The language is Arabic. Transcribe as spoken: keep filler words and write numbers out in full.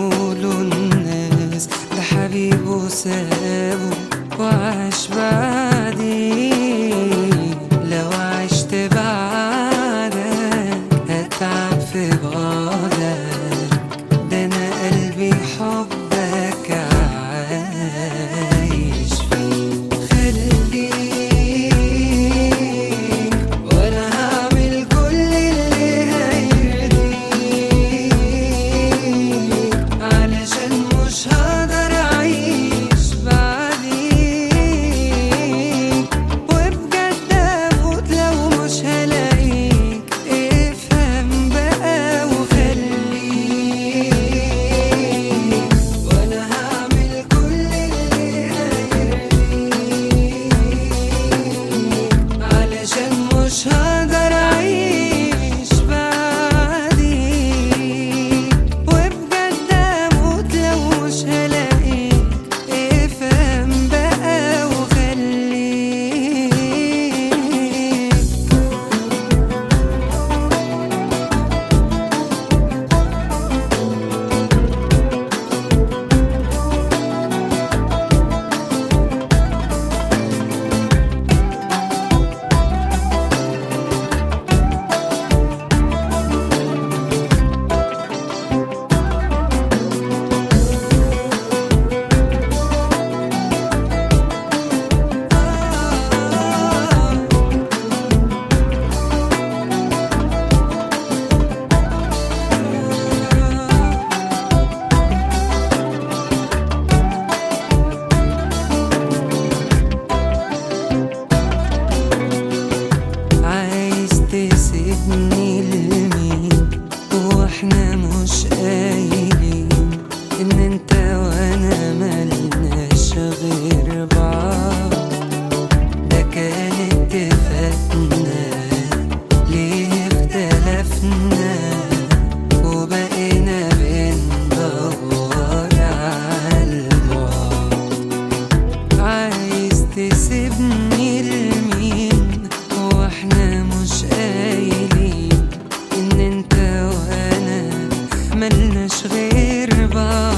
يقولوا الناس ده حبيبه سابه وعاش بعدي. لو عشت بعدك هتعب في بعدك، ده انا قلبي حبك عايش فيه. خليك وانا هعمل كل اللي هيرضيك، علشان مش هقدر اعيش بعديك. وبجد اموت لو مش هلاقيك، افهم بقى وخليك. وانا هعمل كل اللي هيرضيك، علشان مش هقدر اعيش بعديك. وبجد اموت لو مش هلاقيك، افهم بقى وخليك. عايز تسيبني لمين واحنا مش قايلين ان انت وانا ملناش غير بعض؟ ده كان اتفاقنا، ليه اختلفنا وبقينا بندور عالبعد؟ عايز تسيبني لمين واحنا مش قايلين ان انت وانا ملناش غير بعض؟